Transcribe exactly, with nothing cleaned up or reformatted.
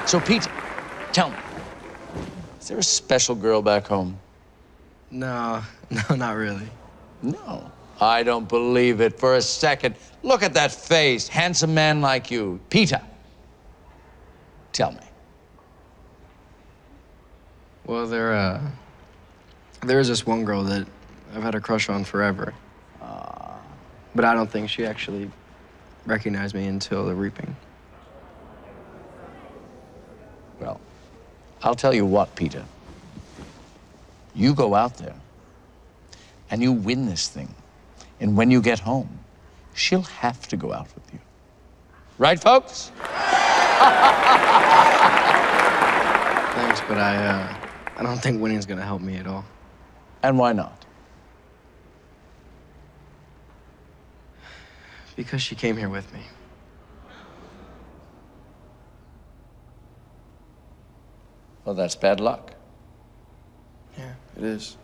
So, Peter, tell me, is there a special girl back home? No, no, not really. No. I don't believe it for a second. Look at that face, handsome man like you. Peter, tell me. Well, there, uh, there is this one girl that I've had a crush on forever. Uh, but I don't think she actually recognized me until the reaping. Well, I'll tell you what, Peter. You go out there and you win this thing. And when you get home, she'll have to go out with you. Right, folks? Thanks, but I, uh, I don't think winning's gonna help me at all. And why not? Because she came here with me. Well, that's bad luck. Yeah, it is.